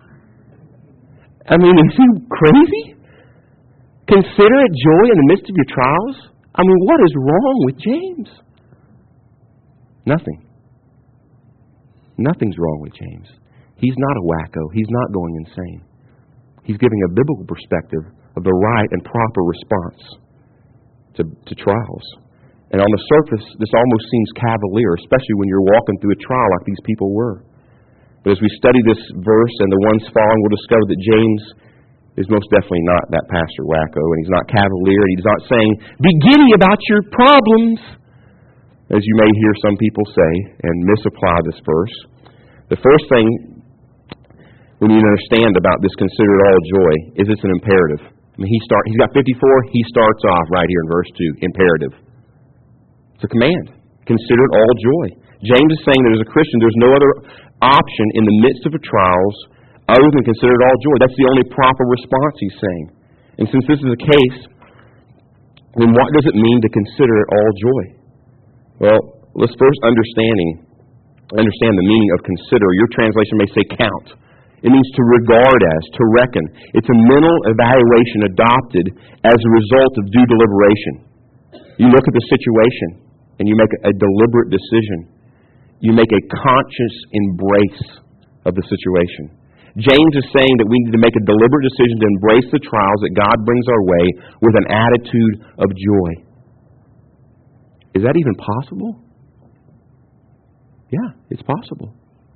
I mean, is he crazy? Consider it joy in the midst of your trials? I mean, what is wrong with James? Nothing. Nothing's wrong with James. He's not a wacko. He's not going insane. He's giving a biblical perspective of the right and proper response to, to trials. And on the surface, this almost seems cavalier, especially when you're walking through a trial like these people were. But as we study this verse and the ones following, we'll discover that James is most definitely not that Pastor Wacko, and he's not cavalier, and he's not saying, be giddy about your problems, as you may hear some people say and misapply this verse. The first thing we need to understand about this consider it all joy is it's an imperative. I mean, he start, he's got fifty-four, he starts off right here in verse two, imperative. It's a command. Consider it all joy. James is saying that as a Christian, there's no other option in the midst of a trials other than consider it all joy. That's the only proper response, he's saying. And since this is the case, then what does it mean to consider it all joy? Well, let's first understanding, understand the meaning of consider. Your translation may say count. It means to regard as, to reckon. It's a mental evaluation adopted as a result of due deliberation. You look at the situation and you make a deliberate decision. You make a conscious embrace of the situation. James is saying that we need to make a deliberate decision to embrace the trials that God brings our way with an attitude of joy. Is that even possible? Yeah, it's possible.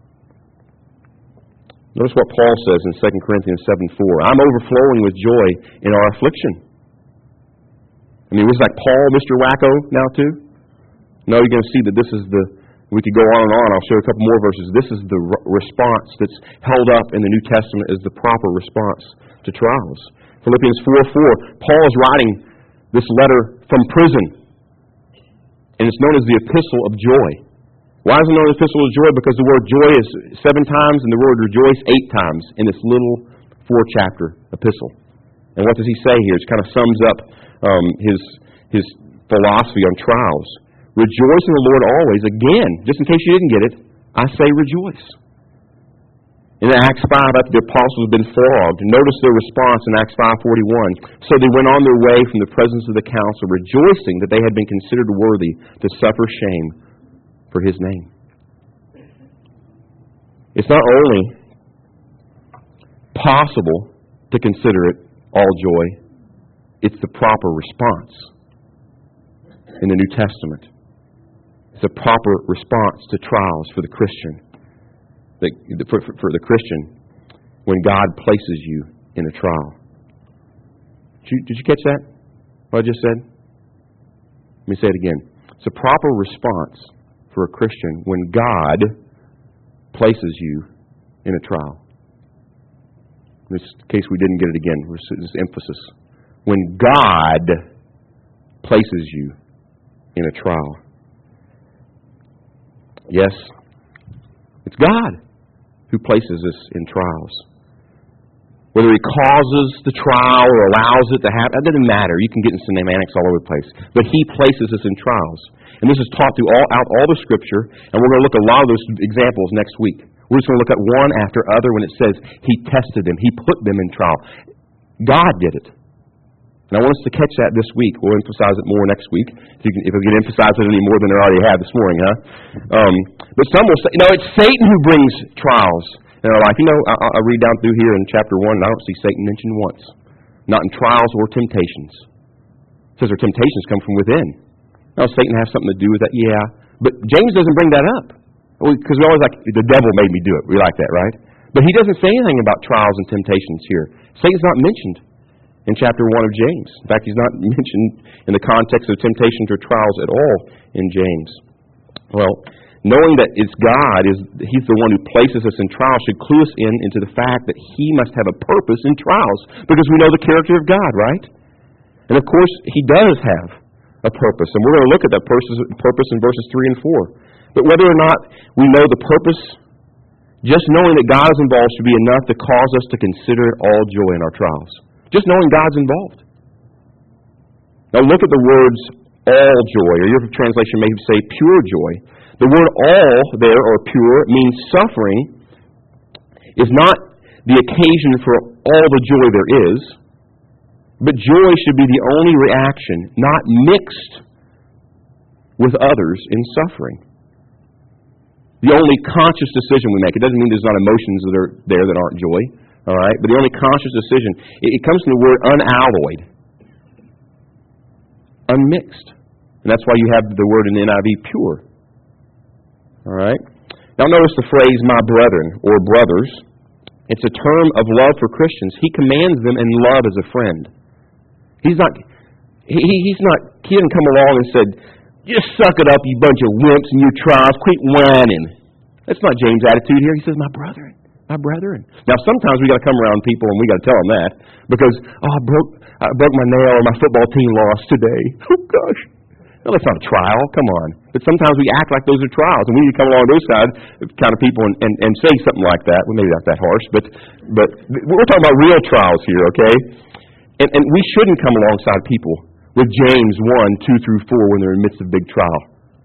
Notice what Paul says in Second Corinthians seven four. I'm overflowing with joy in our affliction. I mean, was it like Paul, Mister Wacko, now too? No, you're going to see that this is the, we could go on and on. I'll show you a couple more verses. This is the r- response that's held up in the New Testament as the proper response to trials. Philippians four four. Paul is writing this letter from prison. And it's known as the Epistle of Joy. Why is it known as Epistle of Joy? Because the word joy is seven times and the word rejoice eight times in this little four-chapter epistle. And what does he say here? It kind of sums up um, his his philosophy on trials. Rejoice in the Lord always. Again, just in case you didn't get it, I say rejoice. In Acts five, after the apostles had been flogged, notice their response in Acts five forty-one. So they went on their way from the presence of the council, rejoicing that they had been considered worthy to suffer shame for His name. It's not only possible to consider it all joy, it's the proper response in the New Testament. It's a proper response to trials for the Christian. The, for, for the Christian, when God places you in a trial. Did you, did you catch that? What I just said? Let me say it again. It's a proper response for a Christian when God places you in a trial. In this case, we didn't get it again. This is emphasis. When God places you in a trial. Yes, it's God who places us in trials. Whether He causes the trial or allows it to happen, it doesn't matter. You can get into semantics all over the place. But He places us in trials. And this is taught through all, out all the Scripture, and we're going to look at a lot of those examples next week. We're just going to look at one after other when it says He tested them. He put them in trial. God did it. And I want us to catch that this week. We'll emphasize it more next week. If, you can, if we can emphasize it any more than I already have this morning, huh? Um, but some will say, no, it's Satan who brings trials in our life. You know, I, I read down through here in chapter one, and I don't see Satan mentioned once. Not in trials or temptations. It says our temptations come from within. Now, Satan has something to do with that? Yeah. But James doesn't bring that up. Because we always like, the devil made me do it. We like that, right? But he doesn't say anything about trials and temptations here. Satan's not mentioned in chapter one of James. In fact, he's not mentioned in the context of temptations or trials at all in James. Well, knowing that it's God, is He's the one who places us in trials, should clue us in into the fact that He must have a purpose in trials, because we know the character of God, right? And of course, He does have a purpose, and we're going to look at that purpose in verses three and four. But whether or not we know the purpose, just knowing that God is involved should be enough to cause us to consider it all joy in our trials. Just knowing God's involved. Now look at the words all joy, or your translation may say pure joy. The word all there, or pure, means suffering is not the occasion for all the joy there is, but joy should be the only reaction, not mixed with others in suffering. The only conscious decision we make. It doesn't mean there's not emotions that are there that aren't joy. All right? But the only conscious decision, it, it comes from the word unalloyed. Unmixed. And that's why you have the word in the N I V, pure. All right? Now notice the phrase, my brethren, or brothers. It's a term of love for Christians. He commands them in love as a friend. He's not, he, he's not, he didn't come along and said, just suck it up, you bunch of wimps in your trials, quit whining. That's not James' attitude here. He says, my brethren. My brethren. Now, sometimes we got to come around people and we got to tell them that because, oh, I broke, I broke my nail or my football team lost today. Oh, gosh. No, that's not a trial. Come on. But sometimes we act like those are trials, and we need to come along those side kind of people and, and, and say something like that. Well, maybe not that harsh, but but we're talking about real trials here, okay? And, and we shouldn't come alongside people with James one, two through four when they're in the midst of a big trial.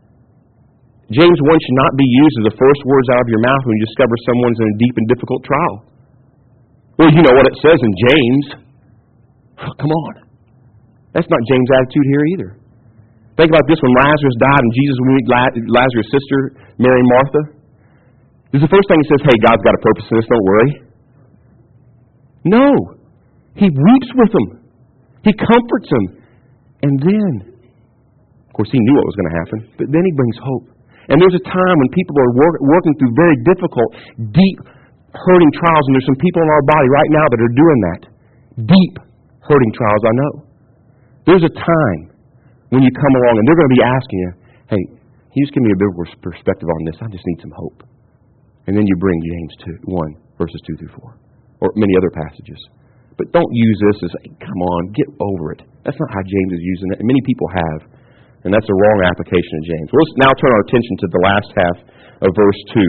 James one should not be used as the first words out of your mouth when you discover someone's in a deep and difficult trial. Well, you know what it says in James. Oh, come on. That's not James' attitude here either. Think about this when Lazarus died and Jesus would meet Lazarus' sister, Mary and Martha. This is the first thing he says, hey, God's got a purpose in this, don't worry. No. He weeps with them. He comforts them. And then, of course, he knew what was going to happen, but then he brings hope. And there's a time when people are work, working through very difficult, deep, hurting trials, and there's some people in our body right now that are doing that. Deep, hurting trials, I know. There's a time when you come along and they're going to be asking you, hey, can you just give me a biblical perspective on this? I just need some hope. And then you bring James two, one, verses two through four, or many other passages. But don't use this as, hey, come on, get over it. That's not how James is using it, and many people have. And that's a wrong application of James. Well, let's now turn our attention to the last half of verse two.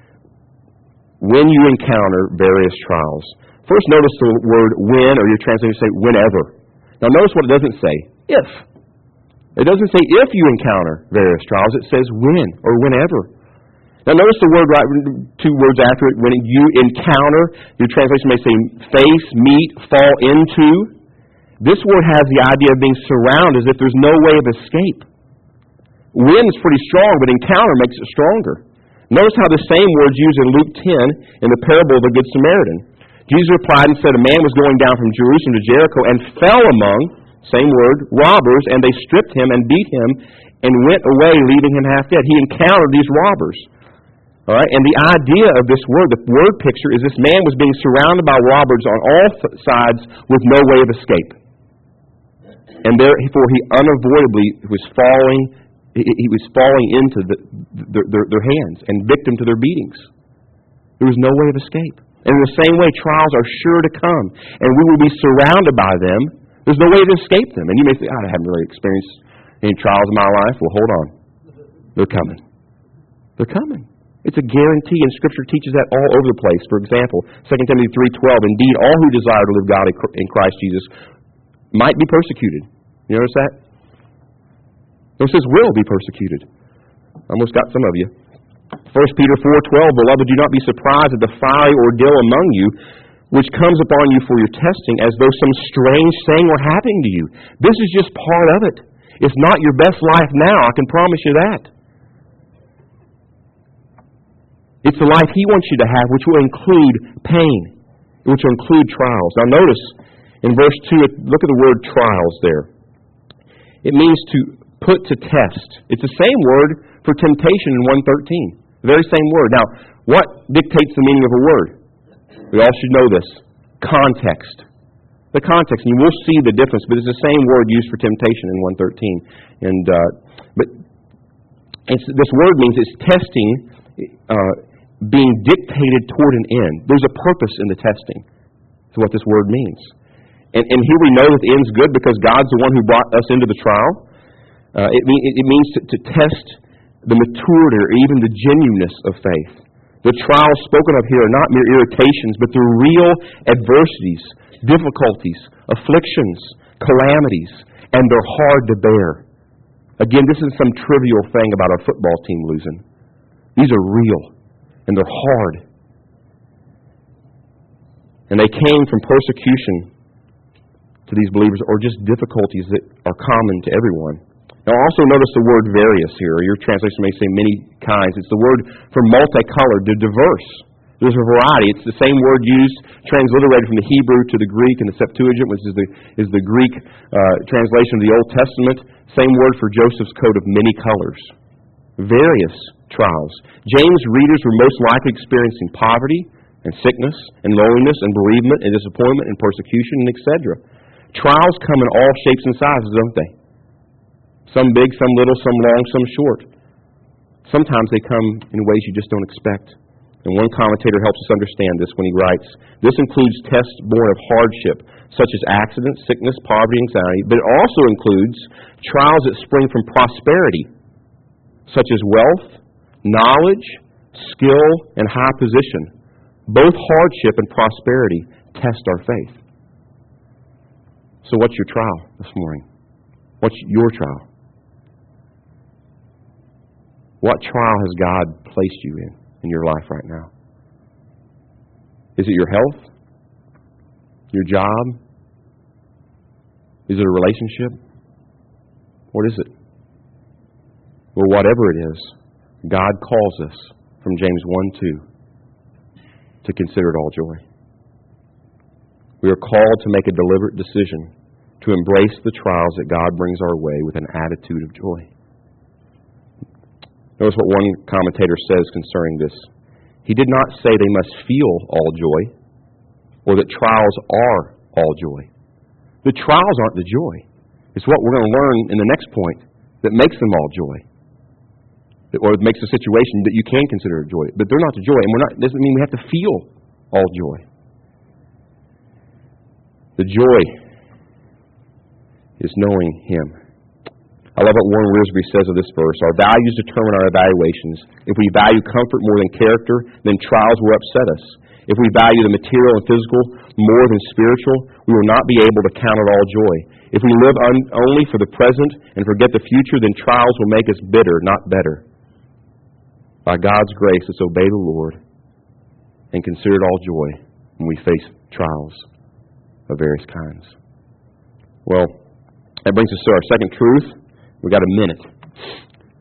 When you encounter various trials. First, notice the word when, or your translation say whenever. Now, notice what it doesn't say. If. It doesn't say if you encounter various trials. It says when, or whenever. Now, notice the word, right, two words after it. When you encounter, your translation may say face, meet, fall into. This word has the idea of being surrounded as if there's no way of escape. Wind's pretty strong, but encounter makes it stronger. Notice how the same word's used in Luke ten in the parable of the Good Samaritan. Jesus replied and said, a man was going down from Jerusalem to Jericho and fell among, same word, robbers, and they stripped him and beat him and went away, leaving him half dead. He encountered these robbers. All right, and the idea of this word, the word picture, is this man was being surrounded by robbers on all sides with no way of escape. And therefore he unavoidably was falling, he was falling into the, their, their, their hands and victim to their beatings. There was no way of escape. And in the same way, trials are sure to come, and we will be surrounded by them. There's no way to escape them. And you may think, I haven't really experienced any trials in my life. Well, hold on. They're coming. They're coming. It's a guarantee, and Scripture teaches that all over the place. For example, Second Timothy three twelve, indeed, all who desire to live godly in Christ Jesus might be persecuted. You notice that? No, it says will be persecuted. Almost got some of you. First Peter four twelve, beloved, do not be surprised at the fiery ordeal among you, which comes upon you for your testing, as though some strange thing were happening to you. This is just part of it. It's not your best life now, I can promise you that. It's the life He wants you to have, which will include pain, which will include trials. Now notice, in verse two, look at the word trials there. It means to put to test. It's the same word for temptation in one thirteen. The very same word. Now, what dictates the meaning of a word? We all should know this. Context. The context. And you will see the difference, but it's the same word used for temptation in one thirteen. And, uh, but it's, this word means it's testing, uh, being dictated toward an end. There's a purpose in the testing. That's what this word means. And, and here we know that the end's good because God's the one who brought us into the trial. Uh, it, mean, it means to, to test the maturity or even the genuineness of faith. The trials spoken of here are not mere irritations, but they're real adversities, difficulties, afflictions, calamities, and they're hard to bear. Again, this isn't some trivial thing about our football team losing. These are real, and they're hard. And they came from persecution to these believers, or just difficulties that are common to everyone. Now also notice the word various here. Your translation may say many kinds. It's the word for multicolored, to diverse. There's a variety. It's the same word used, transliterated from the Hebrew to the Greek in the Septuagint, which is the, is the Greek uh, translation of the Old Testament. Same word for Joseph's coat of many colors. Various trials. James' readers were most likely experiencing poverty and sickness and loneliness and bereavement and disappointment and persecution and et cetera. Trials come in all shapes and sizes, don't they? Some big, some little, some long, some short. Sometimes they come in ways you just don't expect. And one commentator helps us understand this when he writes, this includes tests born of hardship, such as accidents, sickness, poverty, anxiety, but it also includes trials that spring from prosperity, such as wealth, knowledge, skill, and high position. Both hardship and prosperity test our faith. So what's your trial this morning? What's your trial? What trial has God placed you in, in your life right now? Is it your health? Your job? Is it a relationship? What is it? Well, whatever it is, God calls us from James one two to consider it all joy. We are called to make a deliberate decision to embrace the trials that God brings our way with an attitude of joy. Notice what one commentator says concerning this. He did not say they must feel all joy, or that trials are all joy. The trials aren't the joy. It's what we're going to learn in the next point that makes them all joy. Or it makes a situation that you can consider a joy. But they're not the joy. And we're not, doesn't mean we have to feel all joy. The joy is knowing Him. I love what Warren Wiersbe says of this verse. Our values determine our evaluations. If we value comfort more than character, then trials will upset us. If we value the material and physical more than spiritual, we will not be able to count it all joy. If we live un- only for the present and forget the future, then trials will make us bitter, not better. By God's grace, let's obey the Lord and consider it all joy when we face trials of various kinds. Well, that brings us to our second truth. We've got a minute.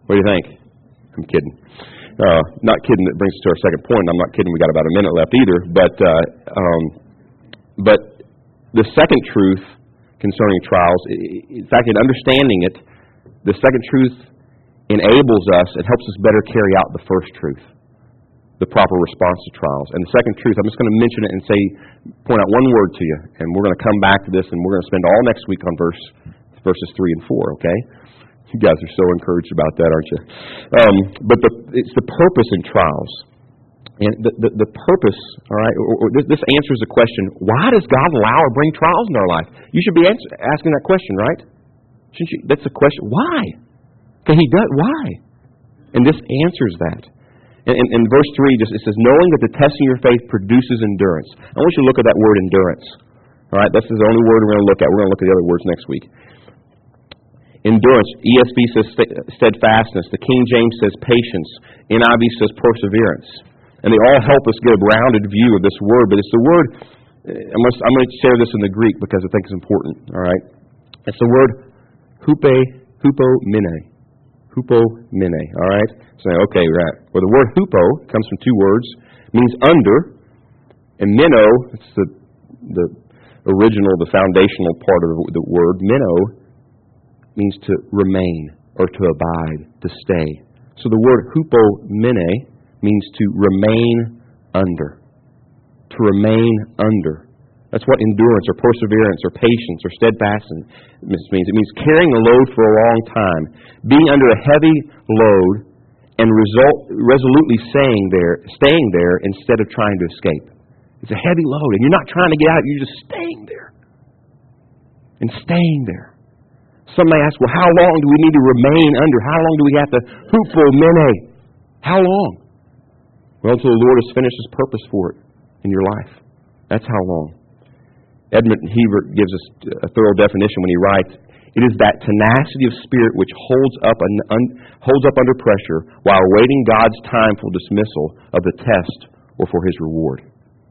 What do you think? I'm kidding. Uh, not kidding. That brings us to our second point. I'm not kidding. We got about a minute left either. But uh, um, but the second truth concerning trials, in fact, in understanding it, the second truth enables us and helps us better carry out the first truth, the proper response to trials. And the second truth, I'm just going to mention it and say, point out one word to you, and we're going to come back to this, and we're going to spend all next week on verse verses three and four. Okay? You guys are so encouraged about that, aren't you? Um, but the, it's the purpose in trials. And the, the, the purpose, all right, or, or this, this answers the question, why does God allow or bring trials in our life? You should be answer, asking that question, right? Shouldn't you? That's the question. Why? Okay, he does. Why? And this answers that. In, in, in verse three, just, it says, knowing that the testing of your faith produces endurance. I want you to look at that word endurance. All right, that's the only word we're going to look at. We're going to look at the other words next week. Endurance. E S V says steadfastness. The King James says patience. N I V says perseverance. And they all help us get a rounded view of this word. But it's the word, I'm going to, I'm going to share this in the Greek because I think it's important. All right? It's the word hupe, hupomene. Hupomene. All right? So, okay, right. Well, the word hupo comes from two words. It means under. And meno, it's the, the original, the foundational part of the word. Meno means to remain or to abide, to stay. So the word hupomene means to remain under. To remain under. That's what endurance or perseverance or patience or steadfastness means. It means carrying a load for a long time, being under a heavy load, and result, resolutely staying there, staying there instead of trying to escape. It's a heavy load, and you're not trying to get out. You're just staying there. And staying there. Some may ask, well, how long do we need to remain under? How long do we have to hupomene? How long? Well, until the Lord has finished His purpose for it in your life. That's how long. Edmund Hebert gives us a thorough definition when he writes, it is that tenacity of spirit which holds up un, un, holds up under pressure while awaiting God's time for dismissal of the test or for His reward.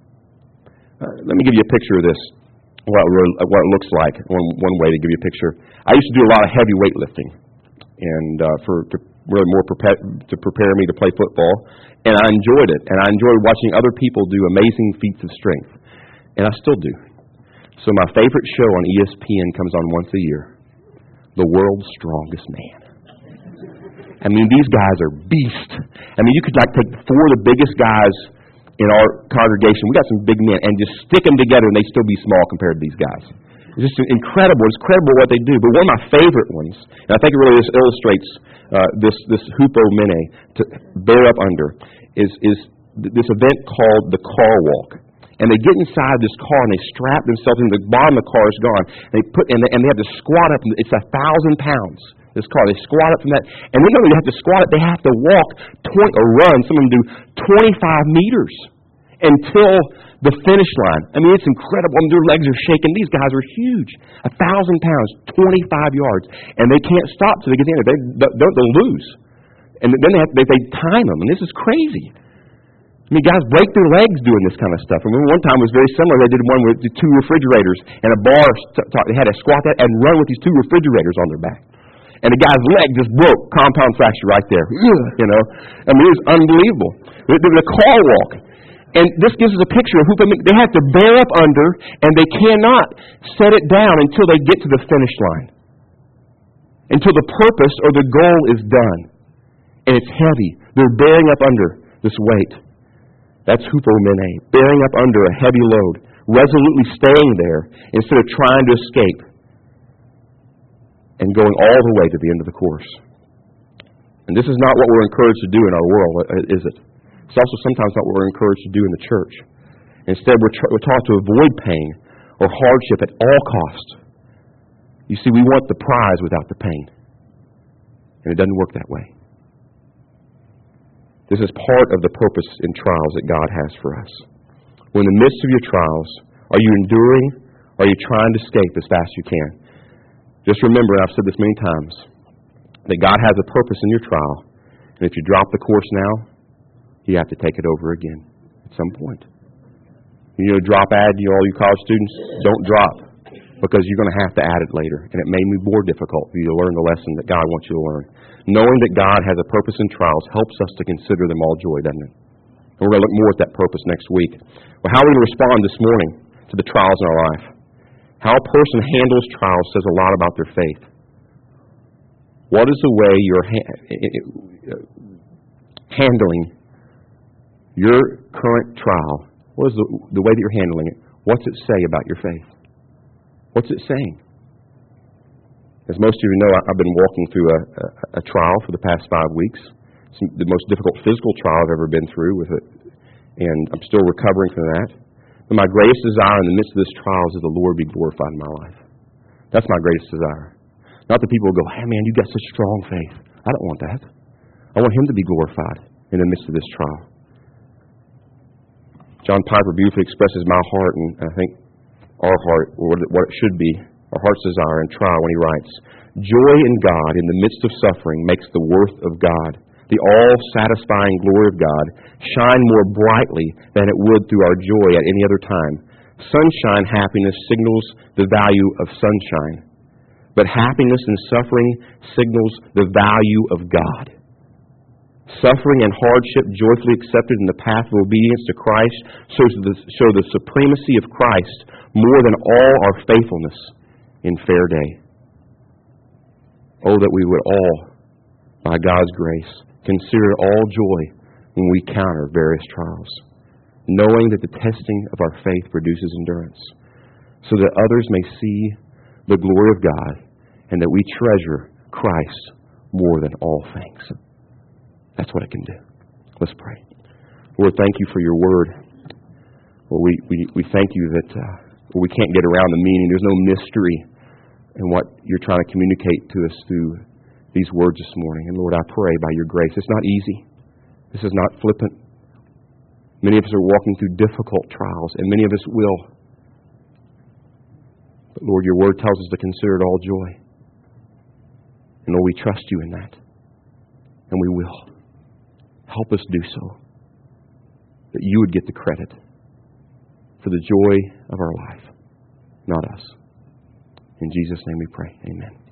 Uh, let me give you a picture of this, what it, what it looks like, one, one way to give you a picture. I used to do a lot of heavy weightlifting and uh, for to really more prepare, to prepare me to play football, and I enjoyed it, and I enjoyed watching other people do amazing feats of strength, and I still do. So my favorite show on E S P N comes on once a year, The World's Strongest Man. I mean, these guys are beasts. I mean, you could like take four of the biggest guys in our congregation, we got some big men, and just stick them together, and they still be small compared to these guys. It's just incredible. It's incredible what they do. But one of my favorite ones, and I think it really just illustrates uh, this this hupomene, to bear up under, is is this event called the car walk. And they get inside this car and they strap themselves in. The bottom of the car is gone. And they put and they, and they have to squat up. It's a thousand pounds. This car, they squat up from that, and they don't even have to squat it. They have to walk twenty or run. Some of them do twenty-five meters until the finish line. I mean, it's incredible. I mean, their legs are shaking. These guys are huge. A thousand pounds, twenty-five yards, and they can't stop till they get in there. They they'll, they'll lose, and then they have they, they time them, and this is crazy. I mean, guys break their legs doing this kind of stuff. I remember one time it was very similar. They did one with two refrigerators and a bar. They had to squat that and run with these two refrigerators on their back. And the guy's leg just broke, compound fracture right there. You know, I mean, it was unbelievable. The, the, the car walk. And this gives us a picture of who they have to bear up under, and they cannot set it down until they get to the finish line. Until the purpose or the goal is done. And it's heavy. They're bearing up under this weight. That's hupomene, bearing up under a heavy load, resolutely staying there instead of trying to escape and going all the way to the end of the course. And this is not what we're encouraged to do in our world, is it? It's also sometimes not what we're encouraged to do in the church. Instead, we're, tra- we're taught to avoid pain or hardship at all costs. You see, we want the prize without the pain. And it doesn't work that way. This is part of the purpose in trials that God has for us. When in the midst of your trials, are you enduring or are you trying to escape as fast as you can? Just remember, and I've said this many times, that God has a purpose in your trial. And if you drop the course now, you have to take it over again at some point. You know, drop add, you all you college students, don't drop, because you're going to have to add it later. And it may be more difficult for you to learn the lesson that God wants you to learn. knowing that God has a purpose in trials helps us to consider them all joy, doesn't it? And we're going to look more at that purpose next week. Well, how are we going to respond this morning to the trials in our life? How a person handles trials says a lot about their faith. What is the way you're ha- handling your current trial? What is the, the way that you're handling it? What's it say about your faith? What's it saying? As most of you know, I've been walking through a, a, a trial for the past five weeks. It's the most difficult physical trial I've ever been through with it, and I'm still recovering from that. But my greatest desire in the midst of this trial is that the Lord be glorified in my life. That's my greatest desire. Not that people will go, hey man, you got such strong faith. I don't want that. I want Him to be glorified in the midst of this trial. John Piper beautifully expresses my heart, and I think our heart, or what it should be, our heart's desire in trial when he writes, joy in God in the midst of suffering makes the worth of God, the all-satisfying glory of God, shine more brightly than it would through our joy at any other time. Sunshine happiness signals the value of sunshine, but happiness in suffering signals the value of God. Suffering and hardship joyfully accepted in the path of obedience to Christ shows the, show the supremacy of Christ more than all our faithfulness in fair day. Oh, that we would all, by God's grace, consider it all joy when we encounter various trials, knowing that the testing of our faith produces endurance, so that others may see the glory of God and that we treasure Christ more than all things. That's what it can do. Let's pray. Lord, thank you for your word. Lord, we, we, we thank you that uh, we can't get around the meaning. There's no mystery in what you're trying to communicate to us through these words this morning. And Lord, I pray by your grace. It's not easy. This is not flippant. Many of us are walking through difficult trials, and many of us will. But Lord, your word tells us to consider it all joy. And Lord, we trust you in that. And we will. Help us do so, that you would get the credit for the joy of our life, not us. In Jesus' name we pray. Amen.